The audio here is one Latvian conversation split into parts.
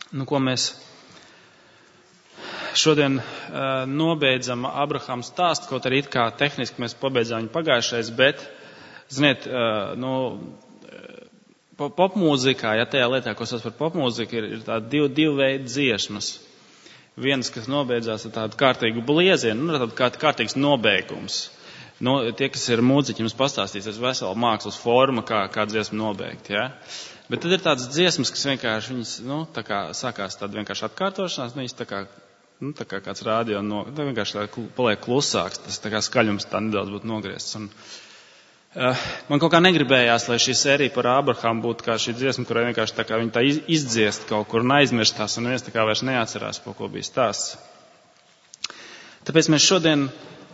Ko mēs šodien nobeidzam Abrahama stāstu, kaut arī it kā tehniski mēs pabeidzām viņu pagājušais, bet, ziniet, popmūzikā, ja tajā lietā, ko sauc par popmūziku, ir tādi divi veidi dziesmas. Viens, kas nobeidzās ar tādu kārtīgu bliezienu, tādu kārtīgs nobeigums. Tie, kas ir mūziķi, jums pastāstīs, tas vesela mākslas forma, kā dziesmu nobeigt, ja? Bet tad ir tādas dziesmas, kas vienkārši viņas, tā kā sākās tāda vienkārši atkārtošanās, viņas tā kā kāds rādio, vienkārši paliek klusāks, tas tā kā skaļums tā nedaudz būtu nogriezts. Man kaut kā negribējās, lai šī sērija par Ābrahamu būtu kā šī dziesma, kurai vienkārši tā kā viņa tā izdziest kaut kur un aizmirstās, un neviens tā kā vairs neatcerās, par ko bija stāsts. Tāpēc mēs šodien,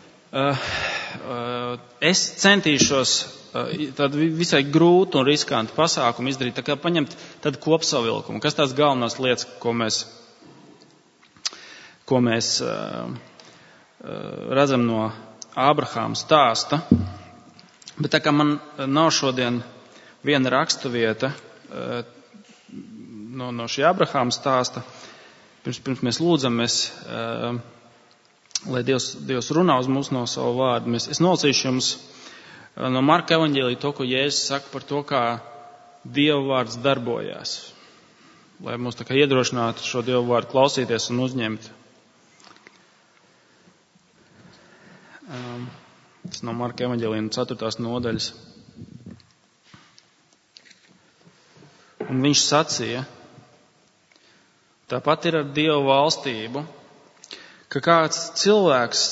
es centīšos tādu visai grūtu un riskantu pasākumu izdarīt, tā kā paņemt tādu kopsavilkumu, kas tās galvenās lietas, ko mēs redzam no Ābrahama stāsta. Bet tā kā man nav šodien viena raksturvieta no šī Ābrahama stāsta, pirms mēs lūdzam, lai Dievs runā uz mums no savu vārdu. Es nolasīšu jums no Marka evaņģēlija to, ko Jēzus saka par to, kā Dieva vārds darbojās. Lai mūs tā kā iedrošinātu šo Dieva vārdu klausīties un uzņemt. Tas no Marka evaņģēlija 4. nodaļas. Un viņš sacīja, tāpat ir ar Dievu valstību, ka kāds cilvēks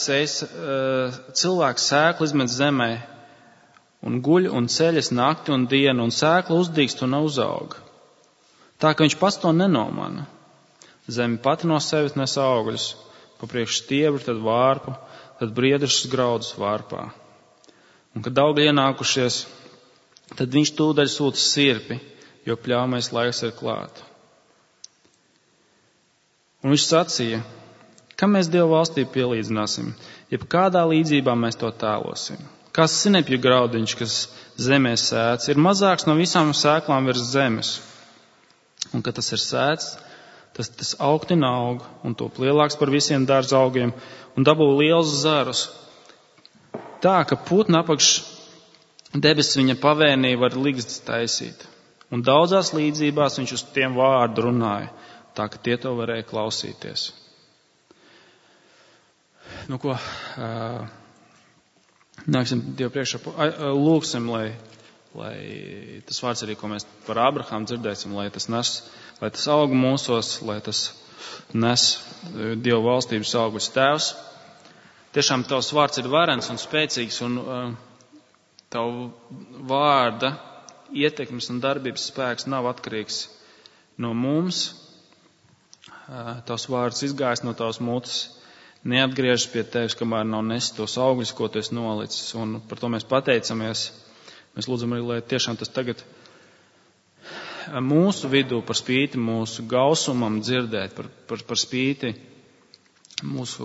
sēklu izmet zemē un guļ un ceļas nakti un dienu un sēkla uzdīkst un uzauga. Tā, ka viņš pats to nenomana. Zeme pati no sevis nes augļus, pa priekš stiebru, tad vārpu, tad briedrušas graudus vārpā. Un, kad augļi ienākušies, tad viņš tūdaļ sūta sirpi, jo pļāmais laiks ir klāt. Un viņš sacīja, kam mēs Dievu valstī pielīdzināsim, jeb kādā līdzībā mēs to tēlosim. Kā sinepju graudiņš, kas zemē sēts, ir mazāks no visām sēklām virs zemes. Un, kad tas ir sēts, tas augtina aug un top lielāks par visiem dārza augiem un dabū lielus zarus. Tā, ka putna apakš debesis viņa pavēnī var ligzdas taisīt. Un daudzās līdzībās viņš uz tiem vārdu runāja, tā, ka tie to varēja klausīties. Nāksim Dievu priekšā, lūksim, lai tas vārds arī, ko mēs par Ābrahāmu dzirdēsim, lai tas aug mūsos, lai tas nes Dievu valstības augļus. Tēvs, tiešām tavs vārds ir varens un spēcīgs, un tavu vārda ietekmes un darbības spēks nav atkarīgs no mums. Tavs vārds izgājis no tavas mutes, neatgriežas pie tevis, kamēr nav nesis tos augļus, ko tu esi nolicis. Un par to mēs pateicamies. Mēs lūdzam arī, lai tiešām tas tagad mūsu vidū par spīti mūsu gausumam dzirdēt, par spīti mūsu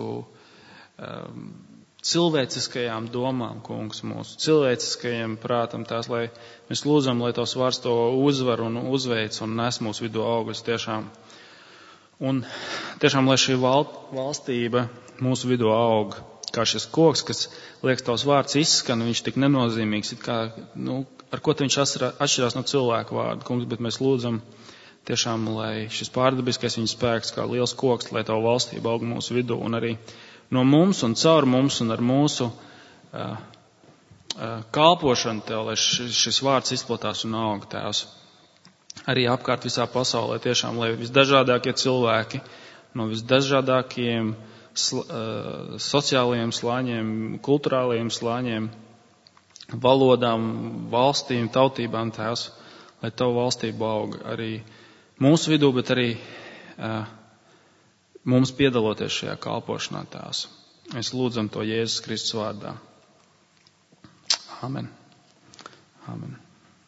cilvēciskajām domām, kungs, mūsu cilvēciskajiem prātam tās, lai mēs lūdzam, lai tavs vārds to uzvar un uzveic un nes mūsu vidū augļus tiešām. Un tiešām, lai šī valstība mūsu vidū aug, kā šis koks, kas liekas tavs vārds izskan, viņš tik nenozīmīgs, it kā, ar ko viņš atšķirās no cilvēku vārdu, kungs, bet mēs lūdzam tiešām, lai šis pārdabiskais viņa spēks, kā liels koks, lai tavu valstību aug mūsu vidū un arī no mums un caur mums un ar mūsu kalpošanu tev, lai šis vārds izplatās un aug, Tēvs. Arī apkārt visā pasaulē tiešām, lai visdažādākie cilvēki no visdažādākajiem sociālajiem slāņiem, kulturālajiem slāņiem, valodām, valstīm, tautībām, Tēvs, lai tavu valstību aug arī mūsu vidū, bet arī mums piedaloties šajā kalpošanā, Tēvs. Mēs lūdzam to Jēzus Kristus vārdā. Amen. Amen.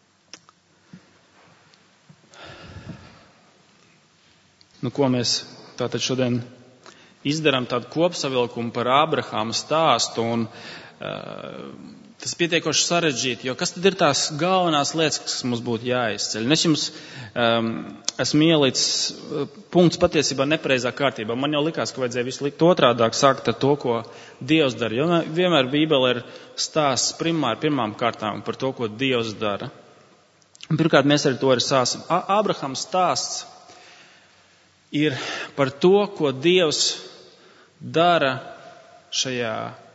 Ko mēs tātad šodien izdarām tādu kopsavilkumu par Ābrahāma stāstu, un tas pietiekoši sarežģīti, jo kas tad ir tās galvenās lietas, kas mums būtu jāizceļ? Un es jums esmu ielicis punkts patiesībā nepareizā kārtībā. Man jau likās, ka vajadzēja visu likt otrādāk, sākt ar to, ko Dievs dara. Jo vienmēr Bībele ir stāsts pirmām kārtām par to, ko Dievs dara. Pirmkārt, mēs ar to arī sāksim. Ābrahams stāsts ir par to, ko Dievs dara šajā,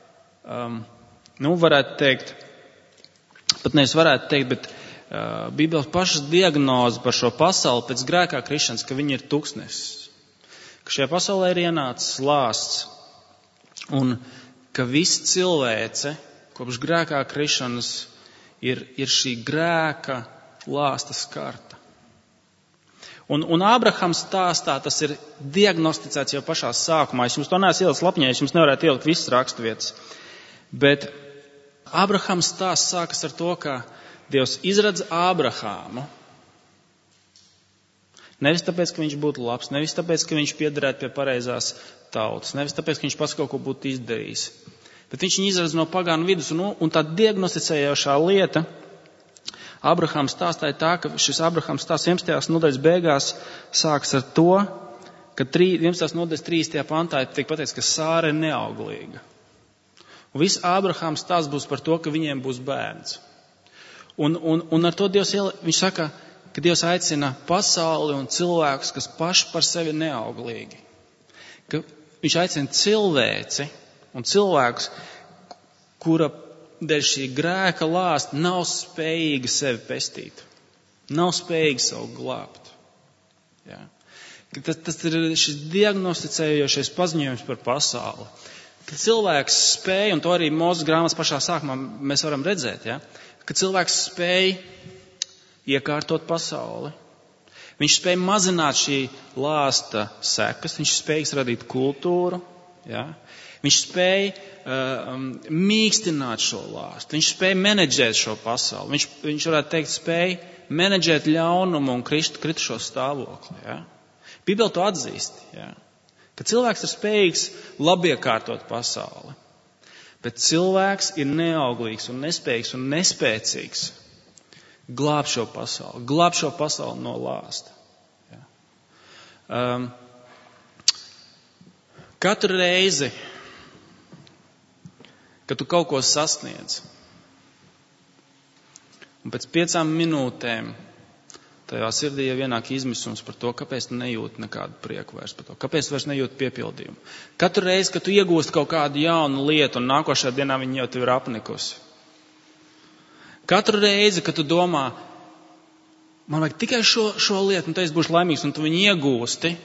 varētu teikt, pat nevis varētu teikt, bet Bībeles pašas diagnoze par šo pasauli pēc grēkā krišanas, ka viņi ir tuksnesis. Ka šajā pasaulē ir ienācis lāsts un ka visa cilvēce kopš grēkā krišanas ir šī grēka lāsta skarta. Un Ābrahams stāstā tas ir diagnosticēts jau pašā sākumā. Es jums to neesmu ielicis lapņā, es jums nevarētu ielikt visas raksturvietas. Bet Ābrahams stāsts sākas ar to, ka Dievs izredz Ābrahāmu. Nevis tāpēc, ka viņš būtu labs, nevis tāpēc, ka viņš piederētu pie pareizās tautas, nevis tāpēc, ka viņš pats kaut ko būtu izdarījis. Bet viņš viņu izredz no pagānu vidus, un tā diagnosticējošā lieta Ābrahāma stāstā ir tā, ka šis Ābrahāma stāsts 11. nodaļas beigās sāks ar to, ka 11. nodaļas 30. pantā tiek pateikts, ka Sāra ir neauglīga. Un viss Ābrahāma stāsts būs par to, ka viņiem būs bērns. Un ar to Dievs, viņš saka, ka Dievs aicina pasauli un cilvēkus, kas paši par sevi neauglīgi. Ka viņš aicina cilvēci un cilvēkus, kura dēļ šī grēka lāsta nav spējīga sevi pestīt. Nav spējīga savu glābt. Ja. Tas ir šis diagnosticējošais paziņojums par pasauli. Ka cilvēks spēj, un to arī Mūzes grāmatas pašā sākumā mēs varam redzēt, ja, ka cilvēks spēj iekārtot pasauli. Viņš spēj mazināt šī lāsta sekas, viņš spēj radīt kultūru, ja. Viņš spēj mīkstināt šo lāstu, viņš spēj menedžēt šo pasauli, viņš varētu teikt, spēj menedžēt ļaunumu un kritušo stāvokli. Ja? Bībele to atzīst, ja? Ka cilvēks ir spējīgs labiekārtot pasauli, bet cilvēks ir neauglīgs un nespējīgs un nespēcīgs glābt šo pasauli no lāsta. Ja? Katru reizi, kad tu kaut ko sasniedz, un pēc 5 minūtēm tajā sirdī jau ienāk izmisums par to, kāpēc tu nejūti nekādu prieku vairs par to, kāpēc tu vairs nejūti piepildījumu. Katru reizi, kad tu iegūsti kaut kādu jaunu lietu, un nākošajā dienā viņa jau tev ir apnikusi. Katru reizi, kad tu domā, man vajag tikai šo lietu, un tad es būšu laimīgs, un tu viņu iegūsti,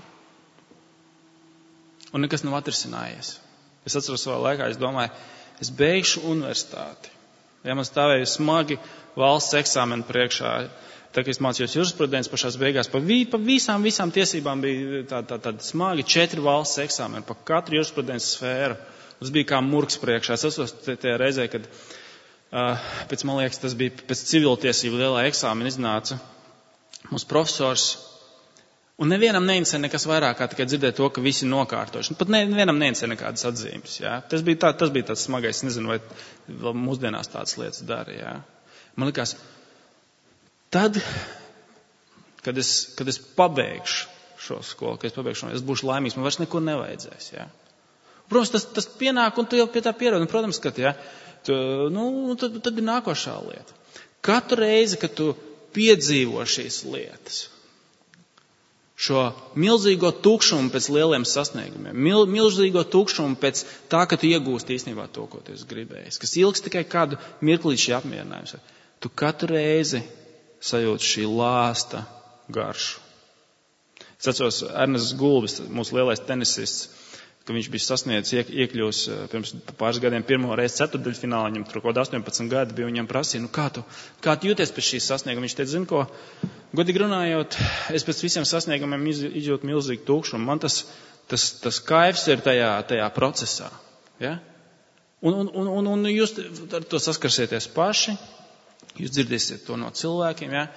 un nekas nav atrisinājies. Es atceros savā laikā, es domāju, es beigšu universitāti. Ja man stāvēja smagi valsts eksāmeni priekšā, tā kā es mācījos jurisprudences pašās beigās, pa visām tiesībām bija tādi smagi 4 valsts eksāmeni, pa katru jurisprudences sfēru. Tas bija kā murgs priekšā. Es atceros tajā reizē, kad man liekas, tas bija pēc civiltiesību lielā eksāmena iznāca mūsu profesors. Un nevienam neinteresē nekas vairāk, kā tikai dzirdēt to, ka visi nokārtoši. Pat nevienam neinteresē nekādas atzīmes. Jā. Tas bija tāds smagais, nezinu, vai vēl mūsdienās tādas lietas dara. Jā. Man likās, tad, kad es pabeigšu šo skolu, es būšu laimīgs, man vairs nekur nevajadzēs. Jā. Protams, tas pienāk, un tu jau pie tā pierod. Un, protams, ka tad ir nākošā lieta. Katru reizi, kad tu piedzīvo šīs lietas, šo milzīgo tukšumu pēc lieliem sasniegumiem, milzīgo tukšumu pēc tā, ka tu iegūsti īstenībā to, ko tu esi gribējis, kas ilgs tikai kādu mirklīt šī apmierinājums. Tu katru reizi sajūti šī lāsta garšu. Es atceros Ernests Gulbis, mūsu lielais tenisists, ka viņš bija sasniedzis, iekļūs pirms pāris gadiem pirmo reizi ceturtdaļfinālā, viņam tur kaut 18 gadi bija, viņam prasīja, kā tu jūties pēc šīs sasnieguma? Viņš teica, zini ko, godīgi runājot, es pēc visiem sasniegumiem izjūtu milzīgu tukšumu. Man tas kaifs ir tajā procesā. Ja? Un jūs ar to saskarsieties paši, jūs dzirdēsiet to no cilvēkiem. Ja?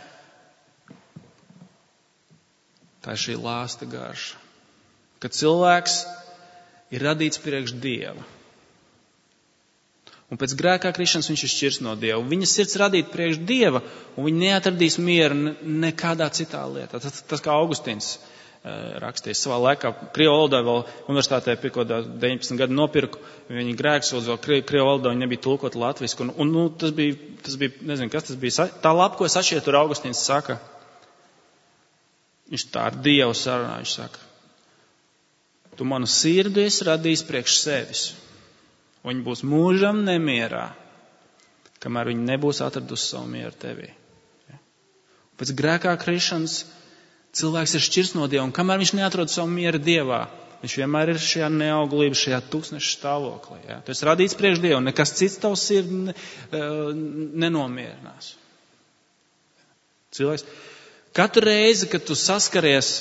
Tā ir šī lāsta garša. Kad cilvēks ir radīts priekš Dieva. Un pēc grēkā krišanas viņš ir šķirs no Dieva. Viņa sirds radīta priekš Dieva, un viņa neatradīs mieru nekādā citā lietā. Tas kā Augustīns rakstījis savā laikā. Krievu valodā vēl universitātē pie kaut kādā 19 gadu nopirku. Viņa grēksūdz vēl Krievu valodā, viņa nebija tulkot latvisku. Un tas bija, nezinu, kas tas bija. Tā lapa, ko es atšķiet, tur Augustīns saka. Viņš tā ar Dievu sarunā, viņš saka. Tu manu sirdi esi radījis priekš sevis. Un viņa būs mūžam nemierā, kamēr viņa nebūs atradusi savu mieru tevī. Pēc grēkā krišanas cilvēks ir šķirs no Dieva, un kamēr viņš neatrod savu mieru Dievā, viņš vienmēr ir šajā neauglības, šajā tūkstneša stāvoklī. Ja? Tu esi radīts priekš Dievu, nekas cits tavs sirdi nenomierinās. Cilvēks, katru reizi, kad tu saskaries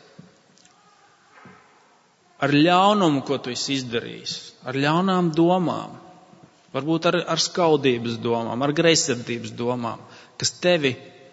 ar ļaunumu, ko tu esi izdarījis, ar ļaunām domām, varbūt ar skaudības domām, ar greizsirdības domām, kas tevi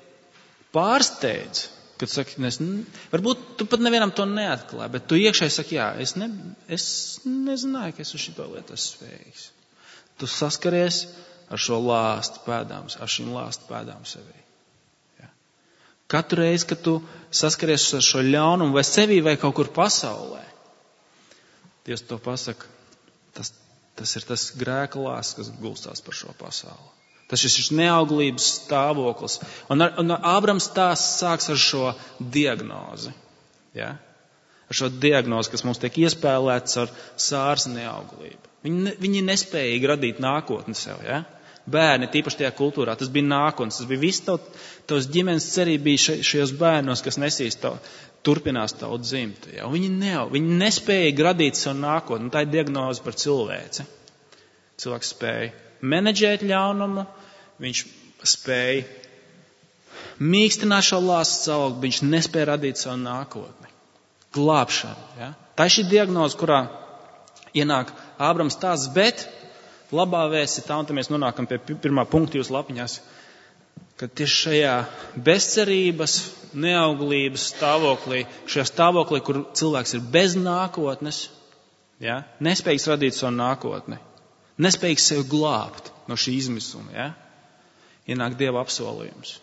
pārsteidz, kad saki, varbūt tu pat nevienam to neatklāji, bet tu iekšēji saki, jā, es nezināju, ka es uz šito lietu esmu spējīgs. Tu saskaries ar šo lāstu pēdām, ar šīm lāstu pēdām sevī. Ja. Katru reizi, kad tu saskaries ar šo ļaunumu vai sevī vai kaut kur pasaulē, Dievs to pasaka, tas ir tas grēka lāsts, kas gulstās par šo pasauli. Tas ir šis neauglības stāvoklis. Un Ābrams stāsts sāks ar šo diagnozi. Ja? Ar šo diagnozi, kas mums tiek iespēlēts ar sārs neauglību. Viņi nespējīgi radīt nākotni sev. Ja? Bērni, tīpaši tajā kultūrā, tas bija nākotnes. Tas bija viss tavs ģimenes cerība bija šajos bērnos, kas nesīs turpinās tavu dzimtu. Ja? Viņi nespēja radīt savu nākotni. Tā ir diagnoze par cilvēci. Cilvēks spēja menedžēt ļaunumu, viņš spēja mīkstināt šo lāstu stāvokli, bet viņš nespēja radīt savu nākotni. Glābšanu. Ja? Tā ir šī diagnoze, kurā ienāk Ābrams stāsts, bet labā vēsts ir tā, un tad mēs nonākam pie pirmā punkta jūsu lapiņās, ka tieši šajā bezcerības, neauglības stāvoklī, šajā stāvoklī, kur cilvēks ir bez nākotnes, ja, nespējīgs radīt savu nākotni, nespējīgs sevi glābt no šī izmisuma, ja, ienāk Dieva apsolījums.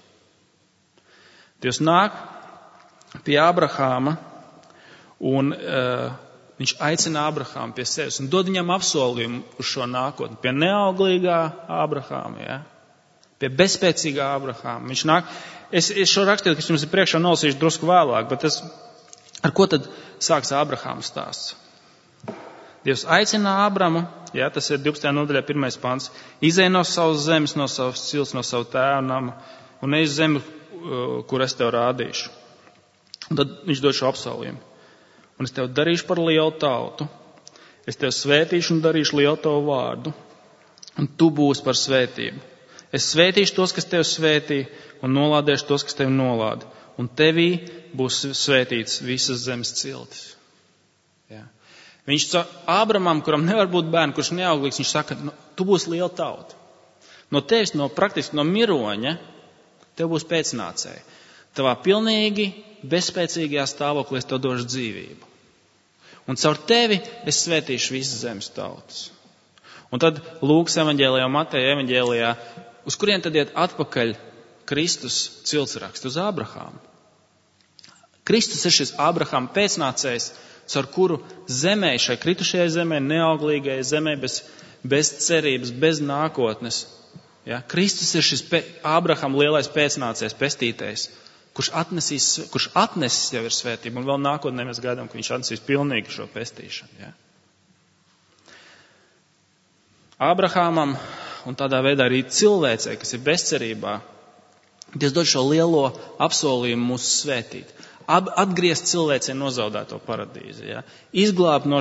Dievs nāk pie Abrahāma un viņš aicina Abrahāmu pie sevis un dod viņam apsolījumu uz šo nākotni, pie neauglīgā Abrahāma, ja, pie bezspēcīgā Abrahāma. Viņš nāk, es šo rakstīju, kas jums ir priekšā nolasīšu drusku vēlāk, bet ar ko tad sāks Abrahāma stāsts? Dievs aicina Abramu, ja, tas ir 12. nodaļā 1. pants, izej no savas zemes, no savas cilts, no savu tēva nama un ej uz zemi, kur es tev rādīšu. Un tad viņš dod šo apsolījumu. Un es tev darīšu par lielu tautu, es tev svētīšu un darīšu lielu tavu vārdu, un tu būsi par svētību. Es svētīšu tos, kas tev svētī, un nolādēšu tos, kas tev nolāda. Un tevī būs svētīts visas zemes ciltis. Ja. Viņš Ābramam, kuram nevar būt bērni, kurš neauglīgs, viņš saka, tu būsi liela tauta. No tevis, praktiski no miroņa, tev būs pēcnācēji. Tavā pilnīgi bezspēcīgajā stāvoklī es tev došu dzīvību. Un caur tevi es svētīšu visas zemes tautas. Un tad Lūkas evaņģēlijā un Mateja evaņģēlijā, uz kurien tad iet atpakaļ Kristus ciltsraksts? Uz Abrahāmu. Kristus ir šis Abrahāma pēcnācējs, caur kuru zemē, šai kritušajai zemē, neauglīgajai zemē, bez cerības, bez nākotnes. Ja? Kristus ir šis Abrahāma lielais pēcnācējs, pestītājs, kurš atnesis jau ir svētību, un vēl nākotnē mēs gaidām, ka viņš atnesīs pilnīgi šo pestīšanu. Ja? Abrahāmam un tādā veidā arī cilvēcei, kas ir bezcerībā, Dievs dod šo lielo apsolījumu mūs svētīt. Atgriezt cilvēcei nozaudēto paradīzi. Ja? Izglābt no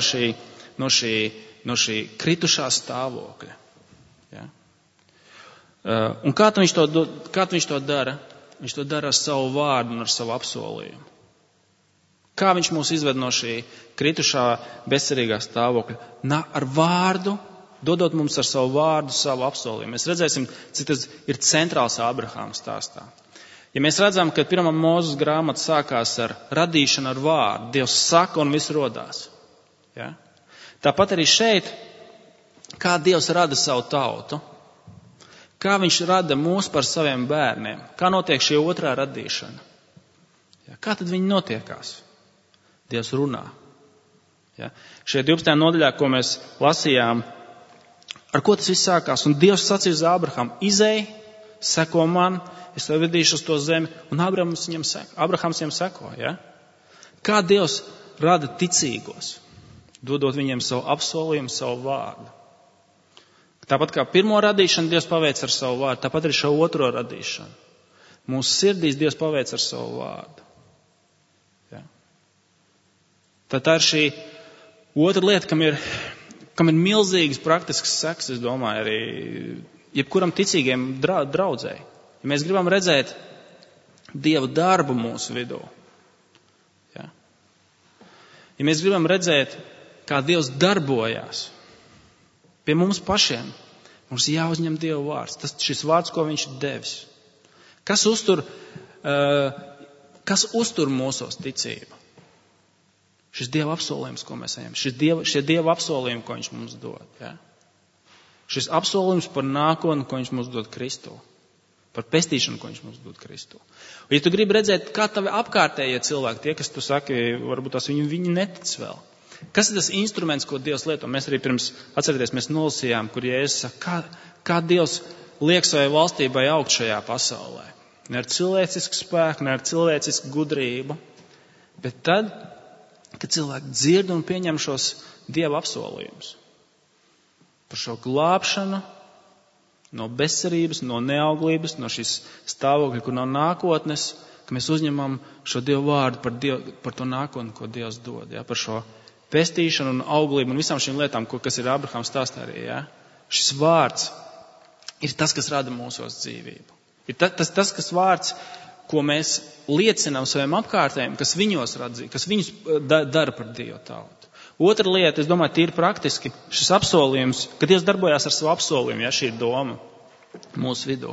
šī kritušā stāvokļa. Ja? Un kā viņš to dara? Viņš to dara ar savu vārdu un ar savu apsolījumu. Kā viņš mūs izved no šī kritušā, bezcerīgā stāvokļa? Ar vārdu, dodot mums ar savu vārdu, savu apsolījumu. Mēs redzēsim, cik tas ir centrāls Abrahāma stāstā. Ja mēs redzam, ka pirmā Mūzes grāmata sākās ar radīšanu ar vārdu, Dievs saka un viss rodās. Ja? Tāpat arī šeit Kā Dievs rada savu tautu? Kā viņš rada mūs par saviem bērniem? Kā notiek šī otrā radīšana? Ja, kā tad viņi notiekās? Dievs runā. Ja. Šajā 12. nodaļā, ko mēs lasījām, ar ko tas viss sākās? Un Dievs sacīja uz Ābrahamu, izej, seko man, es tev vedīšu uz to zemi, un Abrahams viņam seko. Ja. Kā Dievs rada ticīgos, dodot viņiem savu apsolījumu, savu vārdu. Tāpat kā pirmo radīšanu Dievs paveic ar savu vārdu, tāpat arī šo otro radīšanu. Mūsu sirdīs Dievs paveic ar savu vārdu. Ja. Tā ir šī otra lieta, kam ir milzīgas praktiskas sekas, es domāju, arī jebkuram ticīgiem draudzēji. Ja mēs gribam redzēt Dieva darbu mūsu vidū, ja. Ja mēs gribam redzēt, kā Dievs darbojās pie mums pašiem, mums jāuzņem Dieva vārds. Tas šis vārds, ko viņš ir devis. Kas uztur mūsos ticību? Šis Dieva apsolījums, ko mēs saņemam. Šie Dieva apsolījumi, ko viņš mums dod. Ja? Šis apsolījums par nākotni, ko viņš mums dod Kristū. Par pestīšanu, ko viņš mums dod Kristū. Un, ja tu gribi redzēt, kā tavi apkārtējie cilvēki, tie, kas tu saki, varbūt tās viņi netic vēl. Kas ir tas instruments, ko Dievs lieto? Mēs arī atcerieties, mēs nolasījām, kur Jēzus saka, kā Dievs liek savai valstībai augt šajā pasaulē. Ne ar cilvēcisku spēku, ne ar cilvēcisku gudrību, bet tad, kad cilvēki dzird un pieņem šos Dieva apsolījumus. Par šo glābšanu, no bezcerības, no neauglības, no šīs stāvokļa, kur nav nākotnes, ka mēs uzņemam šo Dievu vārdu par to nākotni, ko Dievs dod, ja, par šo pestīšanu un auglību un visām šīm lietām, kas ir Abrahams stāstā arī. Ja. Šis vārds ir tas, kas rada mūsos dzīvību. Ir tas kas vārds, ko mēs liecinām saviem apkārtējiem, kas viņos rada dzīvību, kas viņus dara par Dievu tautu. Otra lieta, es domāju, tīri praktiski, šis apsolījums, ka Dievs darbojās ar savu apsolījumu, ja šī ir doma mūsu vidū.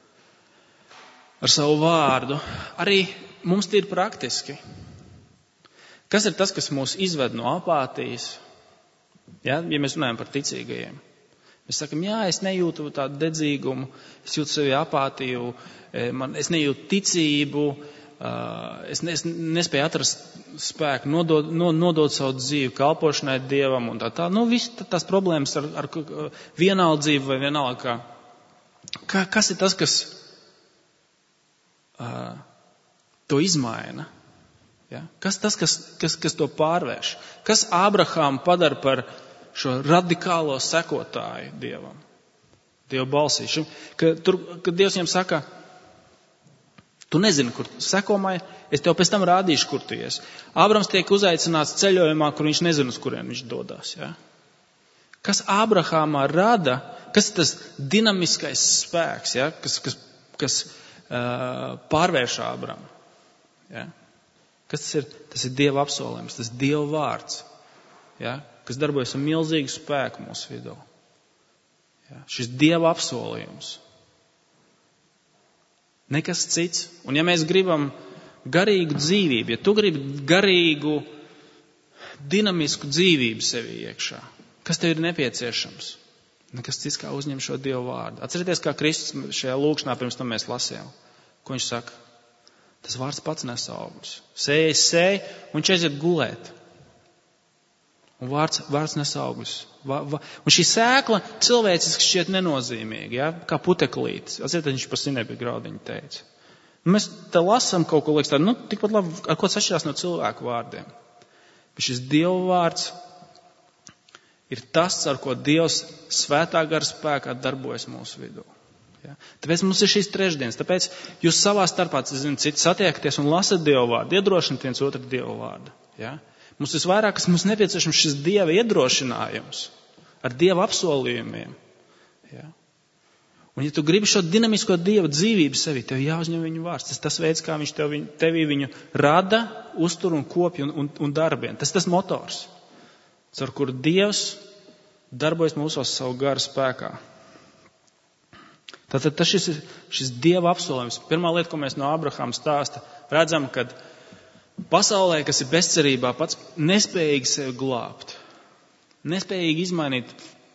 Ar savu vārdu. Arī mums tīri praktiski. Kas ir tas, kas mūs izved no apātijas? Ja mēs runājam par ticīgajiem. Mēs sakam, es nejūtu tādu dedzīgumu, es jūtu sevi apātiju, es nejūtu ticību, es nespēju atrast spēku, nodot savu dzīvi kalpošanai Dievam un tā. Viss tās problēmas ar vienaldzību vai vienalga. Kas ir tas, kas to izmaina? Ja? Kas tas, kas to pārvērš? Kas Ābrahamu padara par šo radikālo sekotāju Dievam? Dieva balsī. Kad Dievs viņam saka, tu nezini, kur sekomai, es tev pēc tam rādīšu, kur tu ies. Ābrams tiek uzaicināts ceļojumā, kur viņš nezina, uz kurien viņš dodas. Ja? Kas Ābrahamā rada, kas ir tas dinamiskais spēks, ja? kas pārvērš Ābramu? Ja? Kas tas ir? Tas ir Dieva apsolījums, tas ir Dieva vārds, ja? Kas darbojas ar milzīgu spēku mūsu vidū. Ja? Šis Dieva apsolījums. Nekas cits. Un ja mēs gribam garīgu dzīvību, ja tu gribi garīgu, dinamisku dzīvību sevi iekšā, kas tev ir nepieciešams? Nekas cits kā uzņem šo Dievu vārdu. Atcerieties, kā Kristus šajā lūkšanā pirms tam mēs lasījām. Ko viņš saka? Tas vārds pats nes augļus. Sēj, un viņš aiziet gulēt. Un vārds nes augļus. Un šī sēkla cilvēciski šķiet nenozīmīga, ja? Kā puteklītis. Atcerieties, viņš par sinepju graudiņu teica. Mēs te lasām kaut ko, liekas tādu, tikpat labi, ar ko tas atšķirās no cilvēku vārdiem. Bet šis Dieva vārds ir tas, ar ko Dievs svētā gara spēkā darbojas mūsu vidū. Ja? Tāpēc mums ir šīs trešdienas. Tāpēc jūs savā starpā, citi satiekaties un lasat Dieva vārdu, iedrošināt viens otru Dieva vārdu. Ja? Mums visvairāk, kas mums nepieciešams šis Dieva iedrošinājums ar Dieva apsolījumiem. Ja? Un ja tu gribi šo dinamisko Dieva dzīvību sevi, tev jāuzņem viņu vārds. Tas tas veids, kā viņš tevī viņu rada, uztur un kopja un darbien. Tas tas motors, ar kuru Dievs darbojas mūsos savu garu spēkā. Tātad tas šis Dieva apsolījums. Pirmā lieta, ko mēs no Ābrahama stāsta, redzam, kad pasaulē, kas ir bezcerībā, pats nespējīgi sevi glābt, nespējīgi izmainīt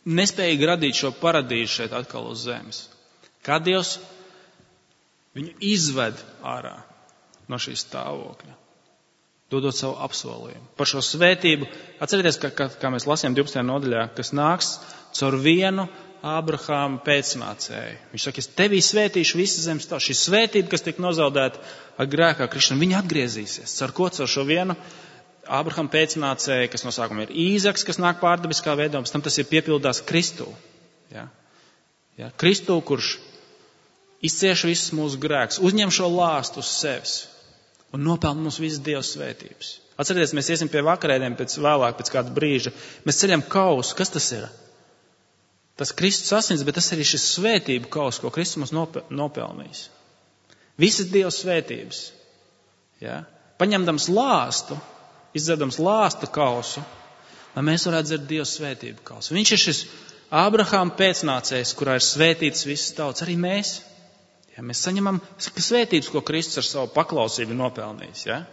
nespējīgi radīt šo paradīzi šeit atkal uz zemes. Kā Dievs viņu izved ārā no šīs stāvokļa, dodot savu apsolījumu. Par šo svētību, atcerieties, kā mēs lasījām 12. nodaļā, kas nāks caur vienu Ābrahāma pēcnācēju. Viņš saka, es tevī svētīšu visas zemes tautas. Šī svētība, kas tika nozaudēta ar grēkā krišanu, viņa atgriezīsies. Caur ko? Caur šo vienu Ābrahāma pēcnācēju, kas no sākuma ir Īzaks, kas nāk pārdabiskā veidā, un pēc tam tas ir piepildās Kristū. Ja? Ja? Kristū, kurš izcieš visus mūsu grēkus, uzņem šo lāstu uz sevis un nopelna mums visas Dieva svētības. Atcerieties, mēs iesim pie vakarēdiem vēlāk, pēc kāda brīža. Mēs ceļam kausu. Kas tas ir? Tas Kristus asins, bet tas arī šis svētību kaus, ko Kristus mums nopelnījis. Visas Dieva svētības. Ja? Paņemdams lāstu, izdzerdams lāsta kausu, lai mēs varētu dzert Dieva svētību kausu. Viņš ir šis Ābrahāma pēcnācējs, kurā ir svētītas visas tautas, arī mēs. Ja? Mēs saņemam svētības, ko Kristus ar savu paklausību nopelnījis. Ja?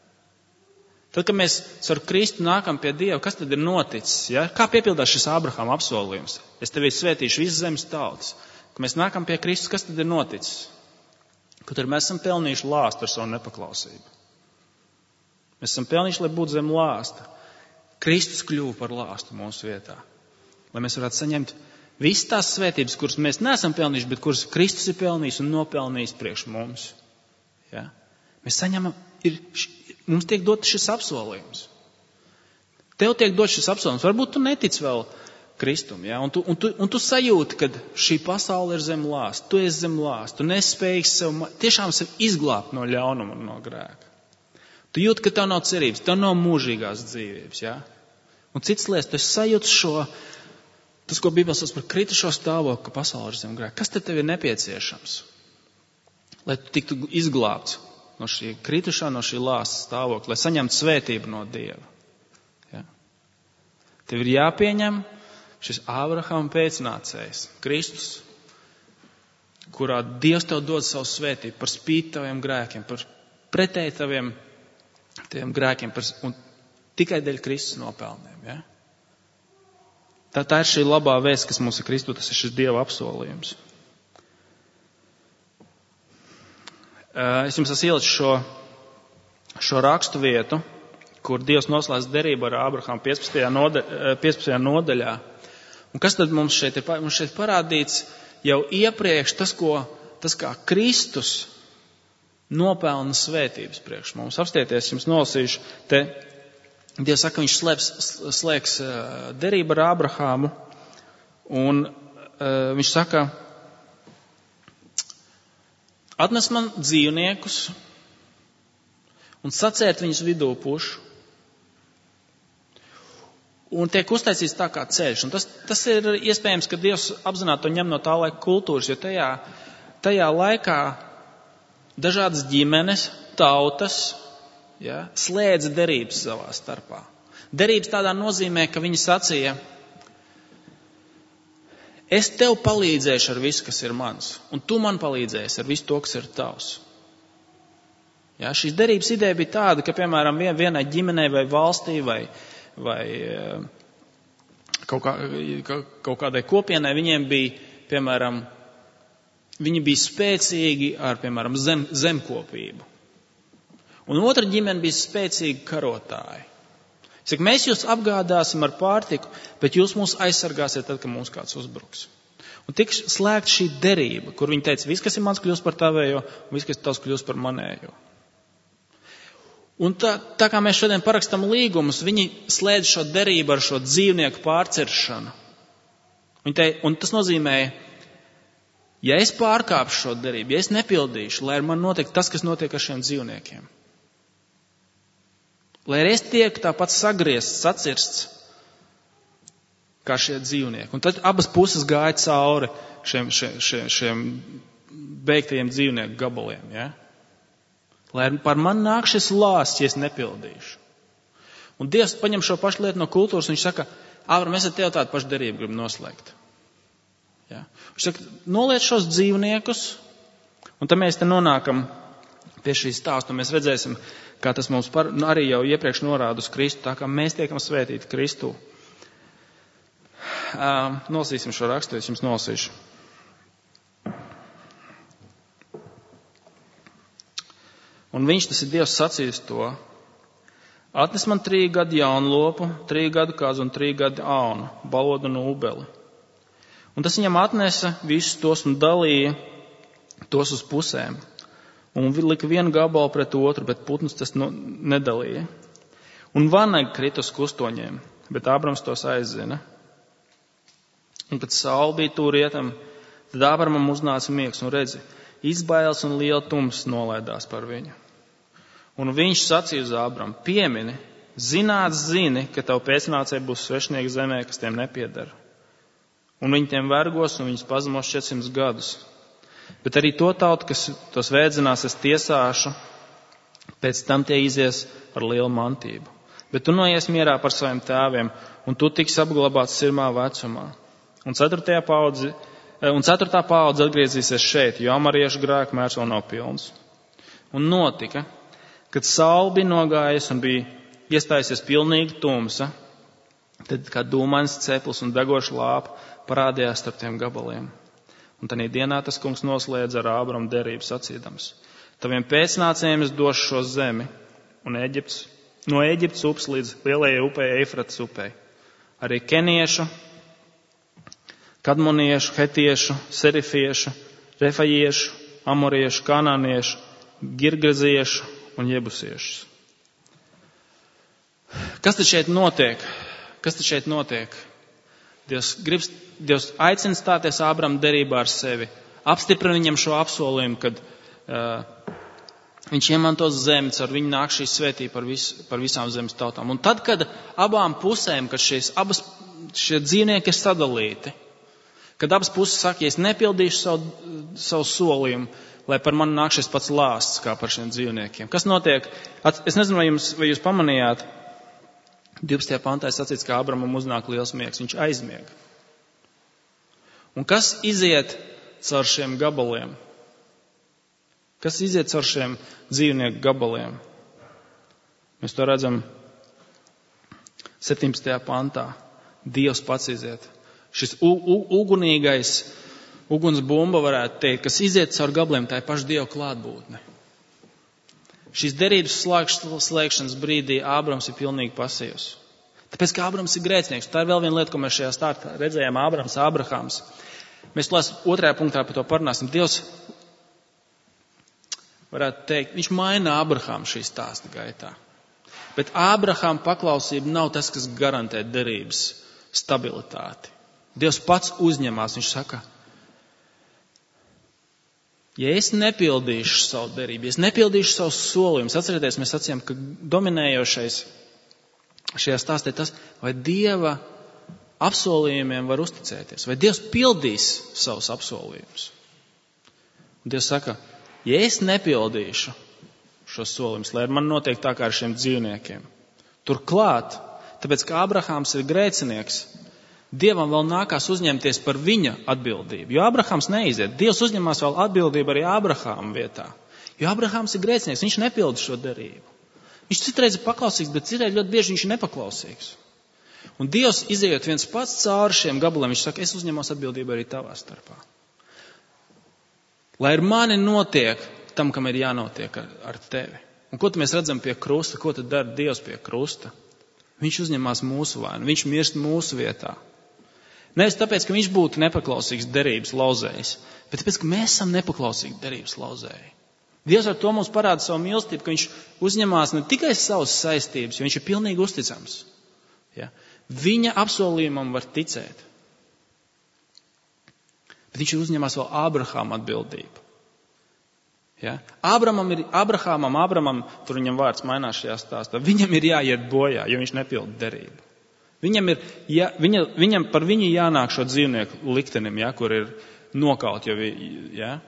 Tad, kad mēs ar Kristu nākam pie Dieva, kas tad ir noticis? Ja? Kā piepildās šis Ābrahāma apsolījums? Es tevi svētīšu visas zemes tautas. Kad mēs nākam pie Kristus, kas tad ir noticis? Kad mēs esam pelnījuši lāstu ar savu nepaklausību. Mēs esam pelnījuši, lai būtu zem lāsta. Kristus kļuva par lāstu mūsu vietā. Lai mēs varētu saņemt visas tās svētības, kuras mēs neesam pelnījuši, bet kuras Kristus ir pelnījis un nopelnījis priekš mums. Ja? Mēs saņemam, mums tiek dots šis apsolījums. Tev tiek dots šis apsolījums. Varbūt tu netici vēl Kristum, ja? un tu sajūti, ka šī pasaule ir zem lāsta. Tu esi zem lāsta. Tu nespējīgs tiešām sev izglābt no ļaunuma un no grēka. Tu jūti, ka tev nav cerības, tev nav mūžīgās dzīvības. Ja? Un cits lietas, tu sajūti tas, ko Bībele sauc par kritušo stāvokli, ka pasaule ir zem grēka. Kas tad tev ir nepieciešams? Lai tu tiktu izglābts no šī kritušā, no šī lāsta stāvokļa, lai saņemtu svētību no Dieva. Ja? Tev ir jāpieņem šis Ābrahāma pēcnācējs, Kristus, kurā Dievs tev dod savu svētību par spīti taviem grēkiem, par pretēji taviem grēkiem, un tikai dēļ Kristus nopelniem. Ja? Tā ir šī labā vēsts, kas mums ir Kristu, tas ir šis Dieva apsolījums. Es jums esmu ielicis šo rakstu vietu, kur Dievs noslēdz derību ar Ābrahāmu 15. nodaļā. Un kas tad mums šeit ir? Mums šeit parādīts jau iepriekš tas kā Kristus nopelna svētības priekš mums. Apstieties, jums nolasīšu te. Dievs saka, viņš slēgs derību ar Ābrahāmu, un viņš saka, atnes man dzīvniekus un sacērt viņus vidū pušu. Un tiek uztaisīts tā kā ceļš. Un tas ir iespējams, ka Dievs apzināti to ņem no tā laika kultūras, jo tajā laikā dažādas ģimenes, tautas, ja, slēdza derības savā starpā. Derības tādā nozīmē, ka viņi sacīja, es tev palīdzēšu ar visu, kas ir mans, un tu man palīdzēsi ar visu to, kas ir tavs. Ja, šīs derības ideja bija tāda, ka, piemēram, vienai ģimenei vai valstī vai kaut kādai kopienai viņiem bija, piemēram, viņi bija spēcīgi ar, piemēram, zemkopību. Un otra ģimene bija spēcīgi karotāji. Saka, mēs jūs apgādāsim ar pārtiku, bet jūs mūs aizsargāsiet tad, kad mums kāds uzbruks. Un tik slēgt šī derība, kur viņi teica, viss, kas ir mans, kļūst par tavējo, un viss, kas ir tavs, kļūst par manējo. Un tā kā mēs šodien parakstam līgumus, viņi slēdz šo derību ar šo dzīvnieku pārciršanu. Un tas nozīmē, ja es pārkāpšu šo derību, ja es nepildīšu, lai ar man notiek tas, kas notiek ar šiem dzīvniekiem. Lai arī es tiek tāpat sagriezts, sacirsts, kā šie dzīvnieki. Un tad abas puses gāja cauri šiem beigtajiem dzīvnieku gabaliem, ja? Lai par mani nāk šis lāsts, ja es nepildīšu. Un Dievs paņem šo pašu lietu no kultūras, un viņš saka, Ābram, es ar tev tādu pašu derību gribu noslēgt. Ja? Viņš saka, noliec šos dzīvniekus, un tad mēs te nonākam pie šīs stāstu, un mēs redzēsim, kā tas mums arī jau iepriekš norāda uz Kristu, tā kā mēs tiekam svētīti Kristu. Nolasīsim šo rakstu, es jums nolasīšu. Un viņš, tas ir Dievs, sacījis to: atnes man 3 gadu jaunu lopu, 3 gadu kazu un 3 gadu aunu, balodu un ūbeli. Un tas viņam atnesa visus tos un dalīja tos uz pusēm. Un lika vienu gabalu pret otru, bet putns tas nedalīja. Un vanagi krita uz kustoņiem, bet Ābrams tos aizzina. Un kad saule bija tuvu rietam, tad Ābramam uznāca miegs un redzi, izbailes un liela tums nolaidās par viņu. Un viņš sacīja uz Ābramu: piemini, zini, ka tavu pēcnācēji būs svešnieki zemē, kas tiem nepiedara. Un viņi tiem vergos un viņus pazemos 400 gadus. Bet arī to tautu, kas tos vēdzinās, es tiesāšu, pēc tam tie izies ar lielu mantību. Bet tu noies mierā par saviem tēviem, un tu tiks apglabāts sirmā vecumā. Un 4. paudze atgriezīsies šeit, jo amariešu grēku mērs vēl nav pilns. Un notika, kad saule bija nogājusi un bija iestājusies pilnīga tumsa, tad kā dūmains ceplis un degoša lāpa parādījās starp tiem gabaliem. Un tanī dienā tas kungs noslēdza ar Ābramu derību sacīdams: taviem pēcnācējiem es došu šo zemi, un no Ēģiptes upes līdz lielajai upei Eifrates upei. Arī keniešu, kadmoniešu, hetiešu, serifiešu, refajiešu, amoriešu, kanāniešu, girgaziešu un jebusiešus. Kas tad šeit notiek? Dievs aicina stāties Ābrama derībā ar sevi, apstiprina viņam šo apsolījumu, kad viņš iemantos zemi, ar viņu nāk šī svētība par visām zemes tautām. Un tad, kad abām pusēm, kad šie dzīvnieki ir sadalīti, kad abas puses saka, ja es nepildīšu savu solījumu, lai par mani nāk šis pats lāsts kā par šiem dzīvniekiem. Kas notiek? Es nezinu, vai jūs pamanījāt, 12. pantā ir sacīts, ka Ābramam uznāk liels miegs, viņš aizmiega. Un kas iziet caur šiem gabaliem? Kas iziet caur šiem dzīvnieku gabaliem? Mēs to redzam 17. pantā. Dievs pats iziet. Šis ugunīgais ugunsbumba, varētu teikt, kas iziet caur gabaliem, tā ir paša Dieva klātbūtne. Šīs derības slēgšanas brīdī Ābrams ir pilnīgi pasīvs. Tāpēc, ka Ābrams ir grēcinieks. Tā ir vēl viena lieta, ko mēs šajā stāstā redzējām. Ābrahams. Mēs 2. punktā par to parunāsim. Dievs, varētu teikt, viņš maina Ābrahamu šī stāsta gaitā. Bet Ābrahama paklausība nav tas, kas garantē derības stabilitāti. Dievs pats uzņemās, viņš saka, ja es nepildīšu savu derību, ja es nepildīšu savus solījumus, atcerieties, mēs sacījām, ka dominējošais šajā stāstā ir tas, vai Dieva apsolījumiem var uzticēties, vai Dievs pildīs savus apsolījumus. Un Dievs saka, ja es nepildīšu šos solījumus, lai ar mani notiek tā kā ar šiem dzīvniekiem, turklāt, tāpēc, ka Ābrahams ir grēcinieks, Dievam vēl nākās uzņemties par viņa atbildību, jo Ābrahams neiziet. Dievs uzņemās vēl atbildību arī Ābrahama vietā, jo Ābrahams ir grēcinieks, viņš nepilda šo derību. Viņš citreiz ir paklausīgs, bet citreiz ļoti bieži viņš ir nepaklausīgs. Un Dievs, izejot viens pats cauri šiem gabaliem, viņš saka, es uzņemos atbildību arī tavā starpā. Lai ar mani notiek tam, kam ir jānotiek ar tevi. Un ko tad mēs redzam pie krusta? Ko tad dara Dievs pie krusta? Viņš uzņemās mūsu vainu, viņš mirst mūsu vietā. Nevis tāpēc, ka viņš būtu nepaklausīgs derības lauzējs, bet tāpēc, ka mēs esam nepaklausīgi derības lauzēji. Dievs ar to mums parāda savu mīlestību, ka viņš uzņemās ne tikai savas saistības, jo viņš ir pilnīgi uzticams. Ja? Viņa apsolījumam var ticēt. Bet viņš uzņemās vēl Ābrahama atbildību. Ja? Ābrahamam, tur viņam vārds mainās šajā stāstā, viņam ir jāiet bojā, jo viņš nepilda derību. Viņam par viņu jānāk šo dzīvnieku liktenim, ja, kur ir nokaut jau. Ja?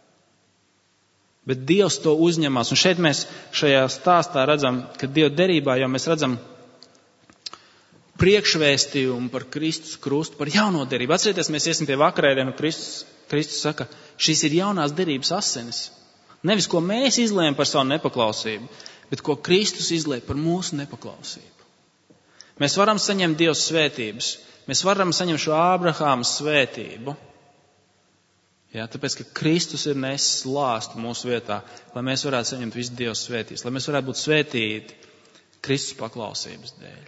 Bet Dievs to uzņemās. Un šeit mēs šajā stāstā redzam, ka Dieva derībā jau mēs redzam priekšvēstījumu par Kristus krustu, par jauno derību. Atcerieties, mēs iesim pie vakarēdienu, Kristus saka, šīs ir jaunās derības asinis. Nevis, ko mēs izlējam par savu nepaklausību, bet ko Kristus izlēja par mūsu nepaklausību. Mēs varam saņemt Dieva svētības Mēs varam saņemt šo Ābrahāma svētību, tāpēc, ka Kristus ir nesis lāstu mūsu vietā, lai mēs varētu saņemt visu Dieva svētības, lai mēs varētu būt svētīti Kristus paklausības dēļ.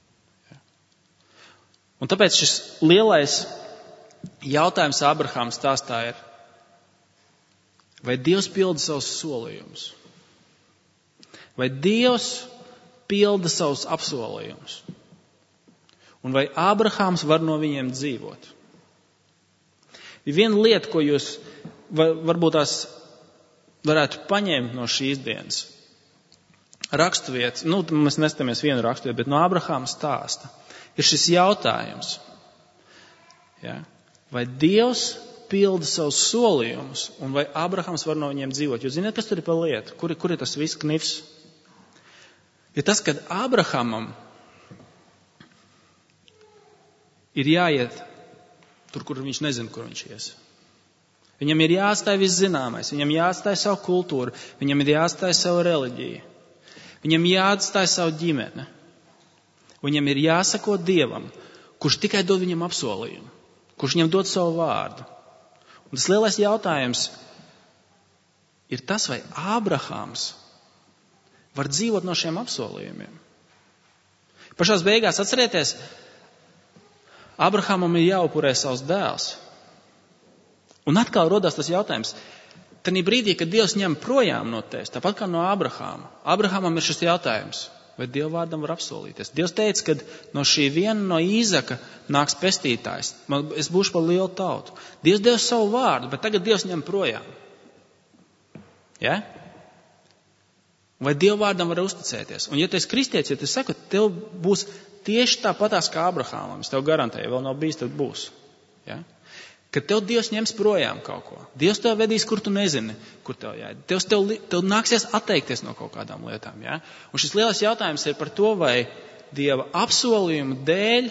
Un tāpēc šis lielais jautājums Ābrahāma stāstā ir, vai Dievs pilda savus solījumus? Vai Dievs pilda savus apsolījumus? Un vai Ābrahāms var no viņiem dzīvot? Ir viena lieta, ko jūs varbūt tās varētu paņemt no šīs dienas. Raksturvietas, mēs nestamies vienu raksturvietu, bet no Ābrahāma stāsta. Ir šis jautājums. Vai Dievs pilda savus solījumus, un vai Ābrahāms var no viņiem dzīvot? Jūs zināt, kas tur ir par lietu? Kur ir tas viss knifs? Ir tas, kad Ābrahamam ir jāiet tur, kur viņš nezina, kur viņš ies. Viņam ir jāatstāj viss zināmais, viņam jāatstāj savu kultūru, viņam ir jāatstāj savu reliģiju, viņam jāatstāj savu ģimeni. Viņam ir jāsako Dievam, kurš tikai dod viņam apsolījumu, kurš viņam dod savu vārdu. Un tas lielais jautājums ir tas, vai Ābrahāms var dzīvot no šiem apsolījumiem. Pašās beigās atcerieties, Ābrahamam ir jāupurē savs dēls. Un atkal rodās tas jautājums, tanī brīdī, kad Dievs ņem projām no tevis, tāpat kā no Ābrahama. Ābrahamam ir šis jautājums, vai Dieva vārdam var apsolīties. Dievs teica, ka no šī viena no Īzaka nāks pestītājs. Es būšu par lielu tautu. Dievs deva savu vārdu, bet tagad Dievs ņem projām. Ja? Vai Dieva vārdam var uzticēties? Un ja tu esi kristietis, ja tu saki, tev būs tieši tāpatās kā Ābrahamam, es tev garantēju, vēl nav bijis, tad būs. Ja? Kad tev Dievs ņems projām kaut ko, Dievs tev vedīs, kur tu nezini, kur tev jāiet. Tev nāksies atteikties no kaut kādām lietām. Ja? Un šis lielais jautājums ir par to, vai Dieva apsolījumu dēļ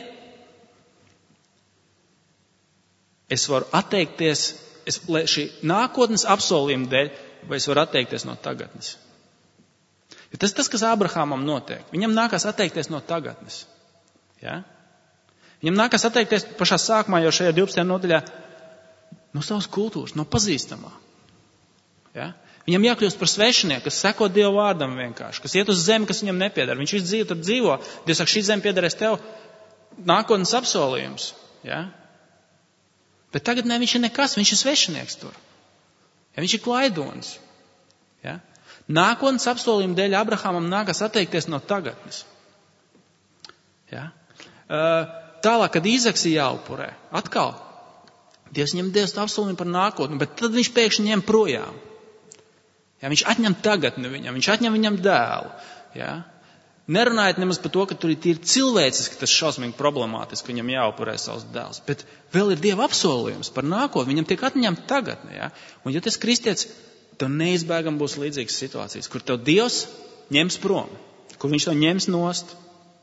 es varu atteikties, šī nākotnes apsolījuma dēļ, vai es varu atteikties no tagadnes. Jo tas, kas Ābrahamam notiek. Viņam nākās atteikties no tagadnes. Ja? Viņam nākās atteikties pašā sākumā, jau šajā 12. nodaļā, no savas kultūras, no pazīstamā. Ja? Viņam jākļūst par svešinieku, kas seko Dieva vārdam vienkārši, kas iet uz zemi, kas viņam nepiedara. Viņš visu dzīvi tur dzīvo. Dievs saka, šī zeme piederēs tev, nākotnes apsolījums. Ja? Bet tagad viņš ir nekas, viņš ir svešinieks tur. Ja? Viņš ir klaidonis. Ja? Nākotnes apsolījuma dēļ Ābrahamam nākas atteikties no tagadnes. Ja? Tālāk, kad Īzaks ir jāupurē, atkal Dievs ņem apsolījumu par nākotni, bet tad viņš pēkšņi ņem projām. Ja? Viņš atņem tagadni viņam, viņš atņem viņam dēlu. Ja? Nerunājiet nemaz par to, ka tur ir tīri cilvēciski tas šausmīgi problemātiski, ka viņam jāupurē savs dēls, bet vēl ir Dieva apsolījums par nākotni, viņam tiek atņemt tagadni. Ja? Un ja tas kristietis, tev neizbēgam būs līdzīgas situācijas, kur tev Dievs ņems prom, kur viņš to ņems nost.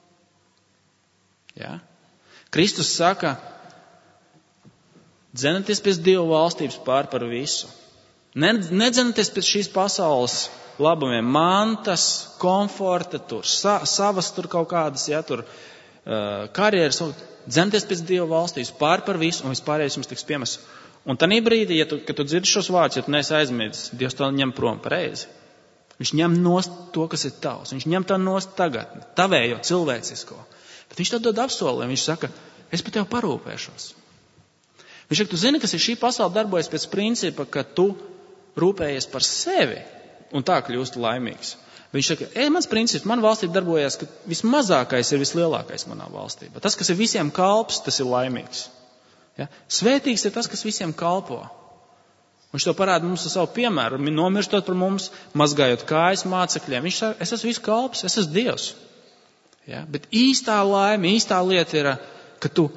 Ja? Kristus saka, dzenaties pēc Dieva valstības pār par visu. Nedzenaties pēc šīs pasaules labumiem, mantas, komforta, tur, savas tur kaut kādas, ja, tur, karjeras. Dzenaties pēc Dieva valstības pār par visu, un vispārējais jums tiks piemests. Un tanī brīdī, kad tu dzirdi šos vārdus, ja tu neesi aizmirsis, Dievs to ņem prom pareizi. Viņš ņem nost to, kas ir tavs. Viņš ņem tā nost tagadni, tavējo, cilvēcisko. Bet viņš tev dod apsolījumu. Viņš saka, es par tevi parūpēšos. Viņš saka, tu zini, kas ir šī pasaule darbojas pēc principa, ka tu rūpējies par sevi un tā kļūst laimīgs. Viņš saka, mans princips, man valstība darbojas, ka vismazākais ir vislielākais manā valstībā. Tas, kas ir visiem kalps, tas ir laimīgs. Ja? Svētīgs ir tas, kas visiem kalpo. Viņš to parāda mums ar savu piemēru, nomirstot par mums, mazgājot kājas mācekļiem. Viņš saka, es esmu visu kalps, es esmu Dievs. Ja? Bet īstā laime, īstā lieta ir, ka tu